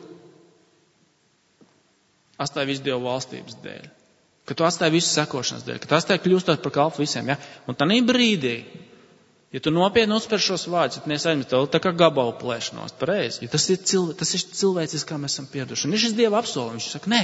atstāji visu Dieva valstības dēļ. Ka tu atstāji visu sekošanas dēļ. Ka tu atstāji kļūstot par kalpu visiem. Ja? Un tanī brīdī, ja tu nopietni uzsver šos vārdus, ja tu nesaizmi tev tā kā gabalu plēšanos, pareizi. Ja tas ir cilvēcis, kā mēs esam pieraduši. Un ir šis Dieva apsolījums. Viņš saka, nē,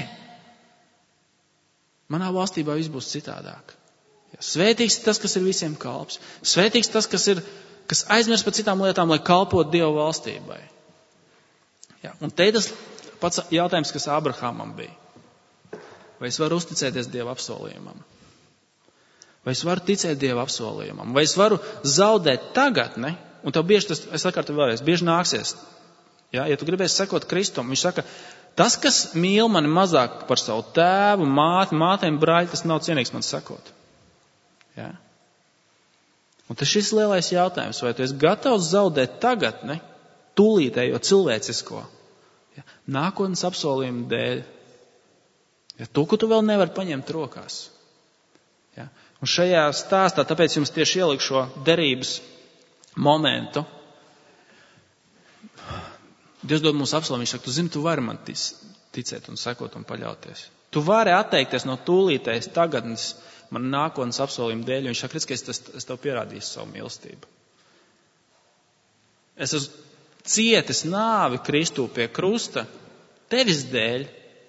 manā valstībā viss būs citādāk. Ja, svētīgs tas, kas ir visiem kalps. Svētīgs tas, kas aizmirst par citām lietām, lai kalpot Dieva valstībai. Ja, un te tas Pats jautājums, kas Ābrahamam bija. Vai es varu uzticēties Dieva apsolījumam? Vai es varu ticēt Dieva apsolījumam? Vai es varu zaudēt tagadni? Un tev bieži tas, es sakārtu vēlreiz, bieži nāksies. Ja tu gribēsi sekot Kristum, viņš saka, tas, kas mīl mani mazāk par savu tēvu, mātēm, brāļi, tas nav cienīgs man sekot. Ja? Un tas šis lielais jautājums, vai tu esi gatavs zaudēt tagadni, tūlītējo cilvēcisko, ja? Nākotnes apsolījumu dēļ, ja? To, ko tu vēl nevari paņemt rokās. Ja? Un šajā stāstā, tāpēc jums tieši ieliku šo derības momentu. Dievs dod mums apsolījumu, viņš saka, tu zini, tu vari man ticēt un sekot un paļauties. Tu vari atteikties no tūlītējas tagadnes man nākotnes apsolījumu dēļ, un viņš saka, ka es tev pierādīšu savu mīlestību. Es esmu cietis nāvi Kristū pie krusta tevis dēļ,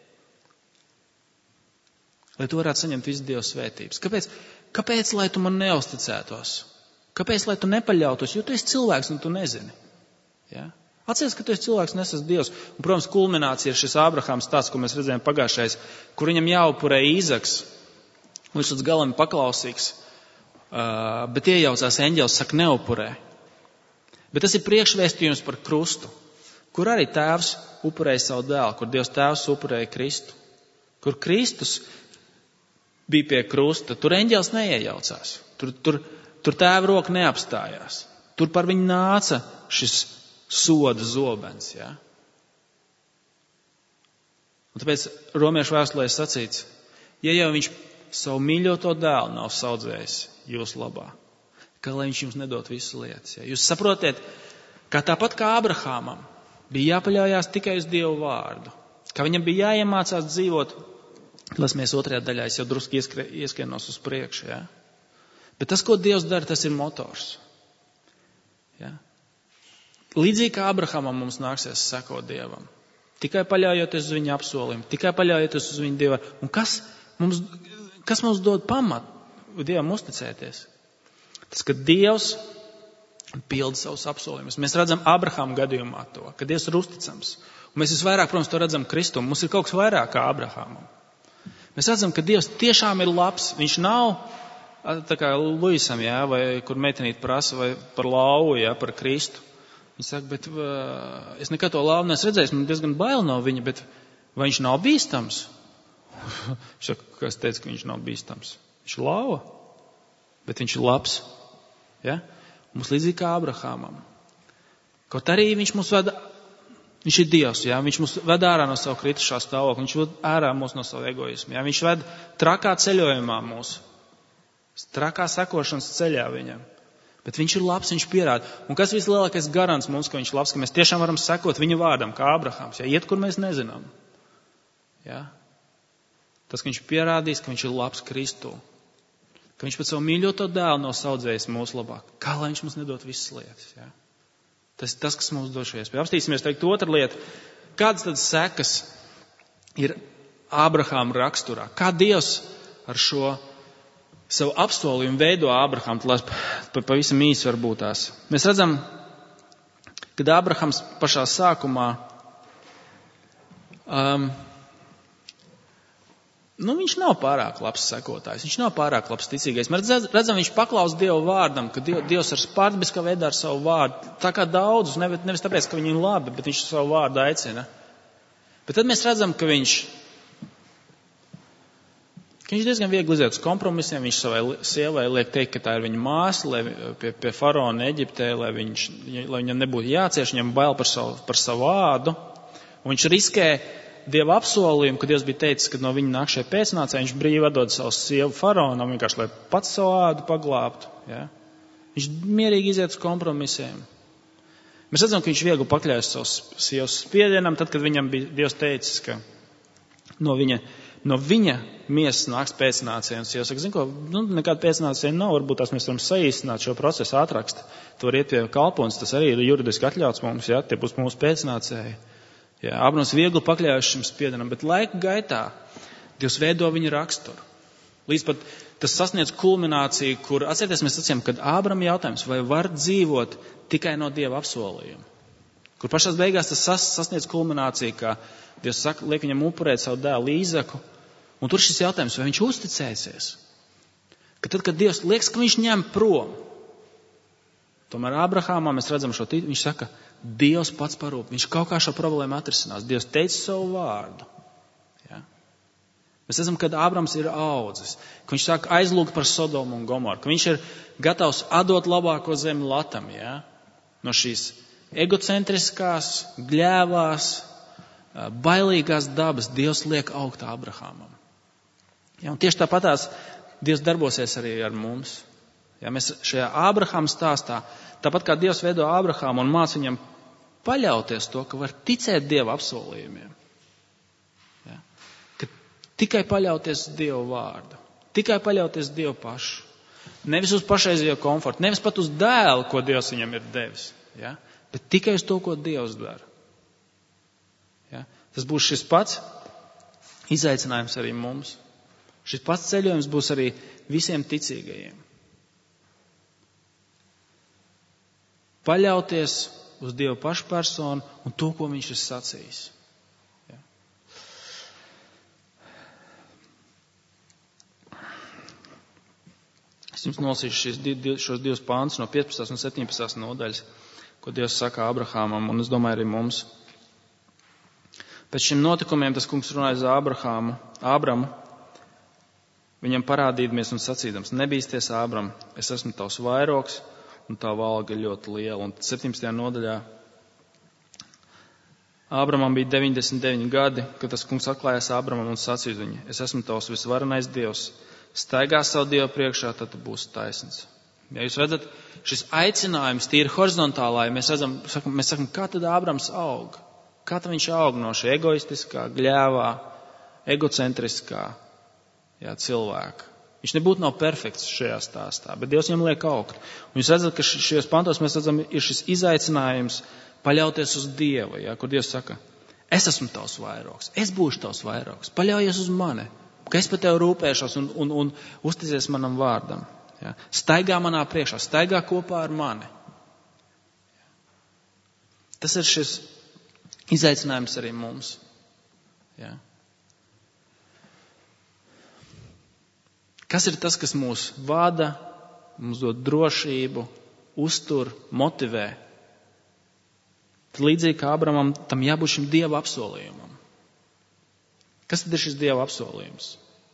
lai tu varētu saņemt visu Dieva svētības. Kāpēc, lai tu man neusticētos? Kāpēc, lai tu nepaļautos? Jo tu esi cilvēks un tu nezini. Ja? Atceries, ka tu esi cilvēks un es esmu Dievs. Un, protams, kulminācija ir šis Ābrahāms stāsts, ko mēs redzējām pagājušais, kur viņam jāupurē Īzaks. Viņš līdz galam paklausīgs, bet iejaucās eņģelis, saka, neupurē. Bet tas ir priekšvēstījums par krustu, kur arī tēvs upurēja savu dēlu, kur Dievs tēvs upurēja Kristu. Kur Kristus bija pie krusta, tur eņģelis neiejaucās. Tur tēva roka neapstājās. Tur par viņu nāca šis soda zobens. Ja? Un tāpēc Romiešu vēstulē sacīts, ja jau viņš savu mīļoto dēlu nav saudzējis jūsu labā, ka lai viņš jums nedod visas lietas. Ja? Jūs saprotiet, ka tāpat kā Ābrahāmam bija jāpaļaujās tikai uz Dievu vārdu, ka viņam bija jāiemācās dzīvot, lasmies otrajā daļā, es jau drusku ieskrienos uz priekšu. Ja? Bet tas, ko Dievs dara, tas ir motors. Ja? Līdzīgi kā Ābrahamam mums nāksies sekot Dievam. Tikai paļaujoties uz viņa apsolījumu, tikai paļaujoties uz viņa Dieva. Un kas mums dod pamatu Dievam uzticēties? Tas, ka Dievs pilda savus apsolījumus. Mēs redzam Ābrahama gadījumā to, ka Dievs ir uzticams. Un mēs visvairāk, protams, to redzam Kristum. Mums ir kaut kas vairāk kā Ābrahamam. Mēs redzam, ka Dievs tiešām ir labs. Viņš nav tā kā Luisam, ja, vai kur meitenīt prasa, vai par lauvu, ja, par Kristu. Viņš saka, bet es nekad to lauvu neesmu redzējis, man diezgan bail no viņa, bet vai viņš nav bīstams? Viņš saka, kas teica, ka viņš nav bīstams? Viņš ir lauva, bet viņš ir labs. Ja? Mums līdzīgi kā Ābrahamam. Kaut arī viņš mūs veda, viņš ir Dievs, ja? Viņš mūs ved ārā no savu kritušā stāvokļa, viņš ved ārā mūs no savu egoismu. Ja? Viņš ved trakā ceļojumā mūsu. Trakā sekošanas ceļā viņam. Bet viņš ir labs, viņš pierāda. Un kas vislielākais garants mums, ka viņš ir labs, ka mēs tiešām varam sekot viņa vārdam, kā Ābrahams. Ja? Iet, kur mēs nezinām. Ja? Tas, ka viņš pierādīs, ka viņš ir labs Kristū. Ka viņš pat savu mīļoto dēlu nav saudzējis mūsu labāk. Kā lai viņš mums nedod visas lietas. Ja? Tas ir tas, kas mums dod šo iespēju. Apstīsimies teikt otra lieta. Kādas tad sekas ir Ābrahāma raksturā? Kā Dievs ar šo savu apsolījumu veido Ābrahāmu, lai pavisam īsi varbūt tās. Mēs redzam, kad Ābrahams pašā sākumā, viņš nav pārāk labs sekotājs, viņš nav pārāk labs ticīgais. Mēs redzam, viņš paklaus Dievu vārdam, ka Dievs ar pārdabiskā veidā ar savu vārdu, tā kā daudzus, nevis tāpēc, ka viņi ir labi, bet viņš savu vārdu aicina. Bet tad mēs redzam, ka viņš diezgan viegli iziet uz kompromisiem, viņš savai sievai liek teikt, ka tā ir viņa māsa, lai pie faraona Eģiptē, lai viņam nebūtu jācieš, viņam bail par savu ādu. Un viņš riskē Dieva apsolījumu, ka Dievs bija teicis, ka no viņa nāk šie pēcnācēji, viņš brīvi atdod savu sievu faraonam, vienkārši, lai pats savu ādu paglābtu. Ja? Viņš mierīgi iziet uz kompromisiem. Mēs redzam, ka viņš viegli pakļaujas savus sievas spiedienam, tad, kad viņam bija Dievs teicis, ka no viņa miesas nāks pēcnācēji. Un sieva saka, zini ko, nekāda pēcnācēja nav, varbūt tās mēs varam saīsināt šo procesu ātrakst. Tu var iet pie kalpones, tas arī ir juridiski atļauts mums, ja, tie būs mūsu pēcnācēji. Ja, Ābrams viegli pakļaujas šim spiedienam, bet laika gaitā Dievs veido viņa raksturu. Līdz pat tas sasniedz kulmināciju, kur, atcerieties, mēs sacījām, kad Ābram jautājums, vai var dzīvot tikai no Dieva apsolījuma. Kur pašās beigās tas sasniedz kulmināciju, kā Dievs saka, liek viņam upurēt savu dēlu Īzaku. Un tur šis jautājums, vai viņš uzticēsies? Ka tad, kad Dievs liekas, ka viņš ņem prom, tomēr Ābrahāmā mēs redzam šo tītu, viņš saka, Dievs pats parūp, viņš kaut kā šo problēmu atrisinās. Dievs teica savu vārdu. Ja? Mēs redzam, kad Ābrams ir audzis, ka viņš sāk aizlūgt par Sodomu un Gomoru, ka viņš ir gatavs atdot labāko zemi Latam, ja? No šīs egocentriskās, gļēvās, bailīgās dabas Dievs liek augt Ābrahāmam. Ja, un tieši tāpatās Dievs darbosies arī ar mums. Ja, mēs šajā Ābrahāma stāstā, tāpat kā Dievs veido Ābrahāmu un māca viņam paļauties to, ka var ticēt Dieva apsolījumiem. Ja, ka tikai paļauties uz Dieva vārdu, tikai paļauties Dievu pašu. Nevis uz pašreizējo komfortu, nevis pat uz dēlu, ko Dievs viņam ir devis. Ja, bet tikai uz to, ko Dievs dara. Ja, tas būs šis pats izaicinājums arī mums. Šis pats ceļojums būs arī visiem ticīgajiem. Paļauties uz Dievu pašu personu un to, ko viņš ir sacījis. Ja. Es jums nolasīšu šos divus pāntus no 15. un 17. nodaļas, ko Dievs saka Ābrahāmam, un es domāju arī mums. Pēc šiem notikumiem tas kungs runāja uz Ābramu, viņam parādīdamies un sacīdams, nebīsties Ābram, es esmu tavs vairogs, un tā valga ir ļoti liela. Un 17. nodaļā Ābramam bija 99 gadi, kad tas kungs atklājās Ābramam un sacīja viņu, es esmu tavs visvarenais Dievs, staigā savu Dievu priekšā, tad tu būsi taisns. Ja jūs redzat, šis aicinājums tīri horizontālā, ja mēs sakam, kā tad Ābrams aug? Kā tad viņš aug no šī egoistiskā, gļēvā, egocentriskā cilvēka? Viņš nebūtu nav perfekts šajā stāstā, bet Dievs viņam liek augt. Un jūs redzat, ka šajos pantos mēs redzam, ir šis izaicinājums paļauties uz Dievu, ja, kur Dievs saka, es esmu tavs vairogs, es būšu tavs vairogs, paļaujies uz mani, ka es par tevi rūpēšos un uzticies manam vārdam. Ja. Staigā manā priekšā, staigā kopā ar mani. Tas ir šis izaicinājums arī mums. Ja. Kas ir tas, kas mūs vada, mums dod drošību, uztur, motivē? Tad līdzīgi kā Ābramam, tam jābūt šim Dieva apsolījumam. Kas tad ir šis Dieva apsolījums?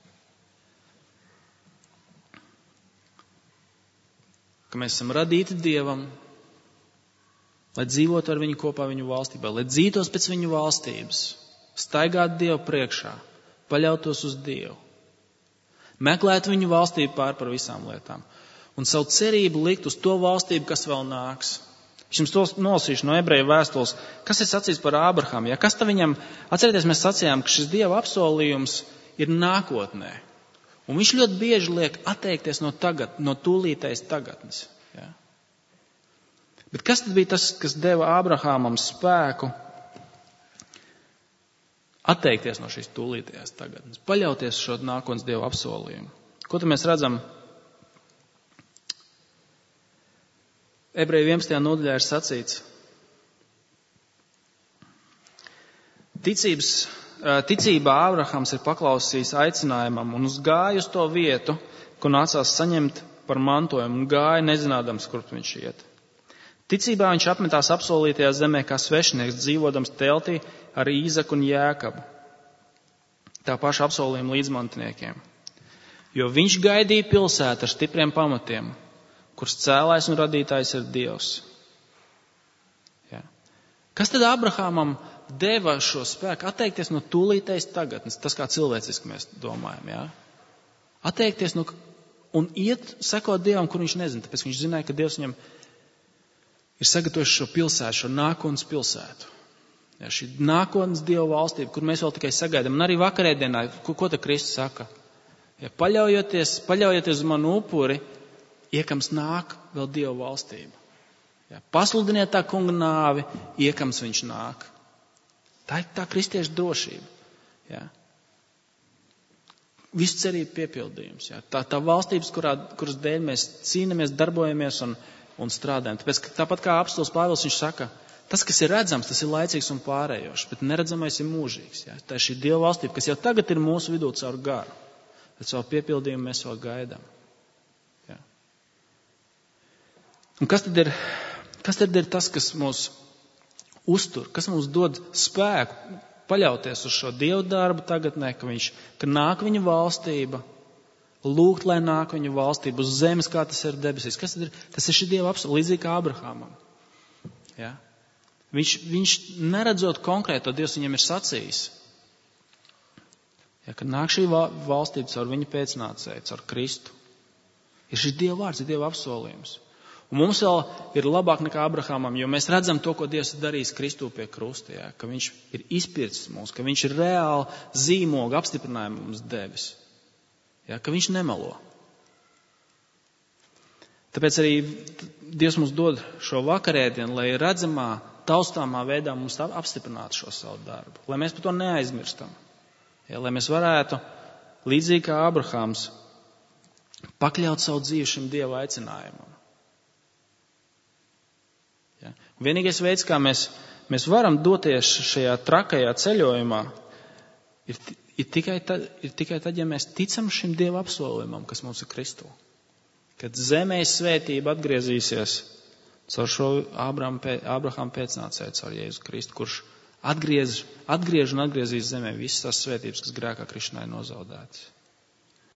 Ka mēs esam radīti Dievam, lai dzīvotu ar viņu kopā viņu valstībā, lai dzītos pēc viņu valstības, staigātu Dievu priekšā, paļautos uz Dievu. Meklēt viņu valstību par visām lietām. Un savu cerību likt uz to valstību, kas vēl nāks. Es jums to nolasīšu no Ebreju vēstules. Kas ir sacīts par Ābrahāmu? Ja, kas tā viņam, atcerieties, mēs sacījām, ka šis Dieva apsolījums ir nākotnē. Un viņš ļoti bieži liek atteikties no tūlītējas tagadnes. Ja. Bet kas tad bija tas, kas deva Ābrahāmam spēku atteikties no šīs tūlītējās tagadnes, paļauties šo nākotnes Dieva apsolījumu? Ko tad mēs redzam? Ebreju 11. nodaļā ir sacīts. Ticībā Ābrahams ir paklausījis aicinājumam un uzgāja uz to vietu, ko nācās saņemt par mantojumu, un gāja nezinādams, kur viņš iet. Ticībā viņš apmetās apsolītajā zemē kā svešinieks, dzīvodams teltī ar Īzaku un Jēkabu, tā paša apsolījuma līdzmantiniekiem. Jo viņš gaidīja pilsētu ar stipriem pamatiem, kuras cēlājs un radītājs ir Dievs. Ja. Kas tad Ābrahamam deva šo spēku atteikties no tūlītējas tagadnes, tas kā cilvēciski mēs domājam, ja? Atteikties no un iet sekot Dievam, kur viņš nezina, tāpēc viņš zināja, ka Dievs viņam ir sagatavojis šo pilsētu, šo nākotnes pilsētu. Ja, šī nākotnes Dieva valstība, kur mēs vēl tikai sagaidām. Un arī vakarēdienā, ko te Kristus saka? Ja, paļaujoties uz manu upuri, iekams nāk vēl Dieva valstība. Ja, pasludiniet tā kunga nāvi, iekams viņš nāk. Tā ir tā kristiešu drošība. Ja. Visu cerību piepildījums. Ja. Tā valstības, kuras dēļ mēs cīnamies, darbojamies un strādājam. Tāpēc, tāpat kā apostols Pāvils, viņš saka, tas, kas ir redzams, tas ir laicīgs un pārējošs, bet neredzamais ir mūžīgs. Ja? Tā ir šī Dieva valstība, kas jau tagad ir mūsu vidū caur garu. Bet savu piepildījumu mēs vēl gaidām. Ja? Un kas tad ir tas, kas mūs uztur, kas mums dod spēku paļauties uz šo Dievu darbu tagadnē, ka nāk viņa valstība, lūgt, lai nāk viņa valstība uz zemes, kā tas ir debesīs. Kas tad ir? Tas ir šī Dieva apsolījums, līdzīgi kā Abrahamam. Ja? Viņš neredzot konkrēto, Dievs viņam ir sacījis, ja, ka nāk šī valstība caur viņa pēcnācēju, caur Kristu. Ir šis Dieva vārds, ir Dieva apsolījums. Un mums vēl ir labāk nekā Abrahamam, jo mēs redzam to, ko Dievs ir darījis Kristū pie krusta, ja, ka viņš ir izpircis mūs, ka viņš ir reāli zīmogu apstiprinājumu mums devis, ja, ka viņš nemelo. Tāpēc arī Dievs mums dod šo vakarēdienu, lai redzamā, taustāmā veidā mums apstiprinātu šo savu darbu, lai mēs par to neaizmirstam, ja, lai mēs varētu, līdzīgi kā Abrahams, pakļaut savu dzīvi šim Dieva aicinājumam. Ja. Vienīgais veids, kā mēs varam doties šajā trakajā ceļojumā, ir tikai tad, ja mēs ticam šim Dieva apsolījumam, kas mums ir Kristū. Kad zemē svētība atgriezīsies caur šo Abrahama pēcnācēju, caur Jēzu Kristu, kurš atgriež un atgriezīs zemē visas tās svētības, kas grēkā krišanā ir nozaudētas.